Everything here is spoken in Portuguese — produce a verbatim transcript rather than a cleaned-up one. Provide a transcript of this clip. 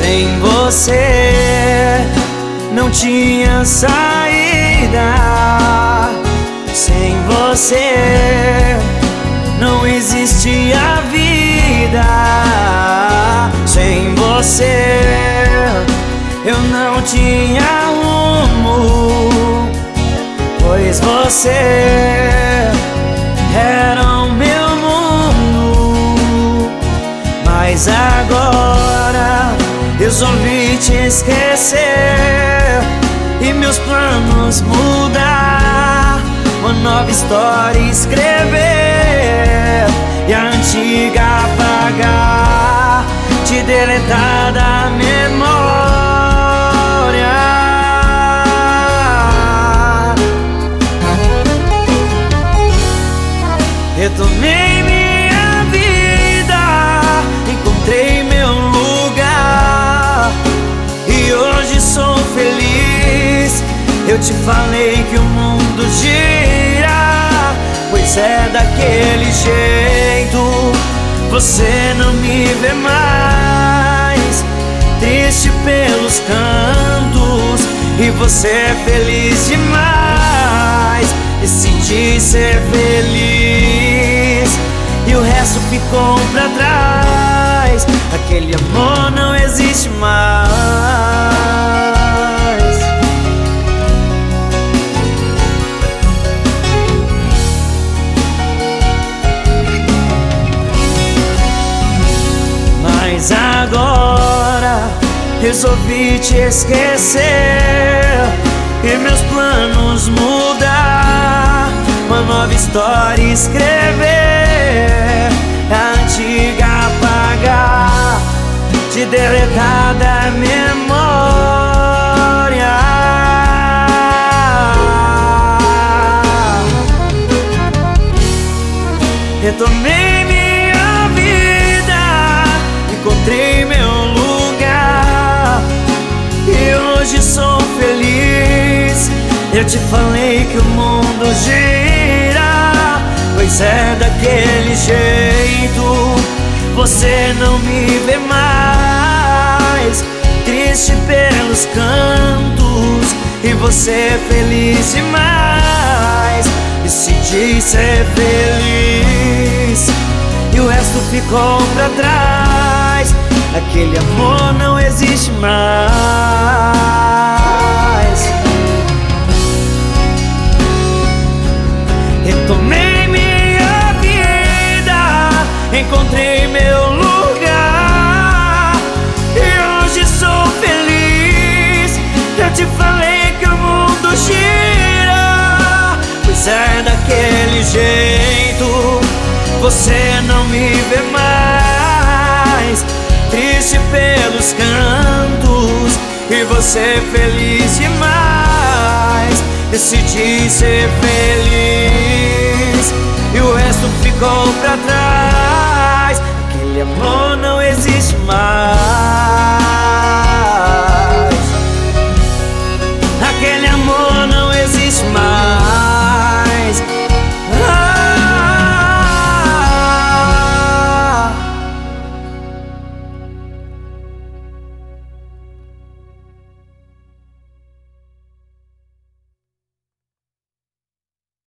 Sem você não tinha saída. Sem você não existia vida. Sem você eu não tinha rumo, pois você era o meu mundo. Mas agora resolvi te esquecer e meus planos mudar, uma nova história escrever e a antiga apagar, te deletar da memória. Retomei minha vida, encontrei meu lugar e hoje sou feliz. Eu te falei que o mundo gira, pois é daquele jeito. Você não me vê mais, triste pelos cantos, e você é feliz demais. Decidi ser feliz e o resto ficou pra trás. Aquele amor não existe mais. Mas agora resolvi te esquecer e meus planos mudar, uma nova história escrever, a antiga apagar, te deletar da memória. Retomei minha vida, encontrei meu lugar e hoje sou feliz. Eu te falei que o mundo gira, pois é daquele jeito. Você não me vê mais, triste pelos cantos, e você é feliz demais. Decidi ser feliz e o resto ficou pra trás. Aquele amor não existe mais. Retomei minha vida, encontrei meu lugar e hoje sou feliz. Eu te falei que o mundo gira, pois é daquele jeito. Você não me vê mais, triste pelos cantos, e você é feliz demais. Decidi ser feliz e o resto ficou pra trás. Aquele amor não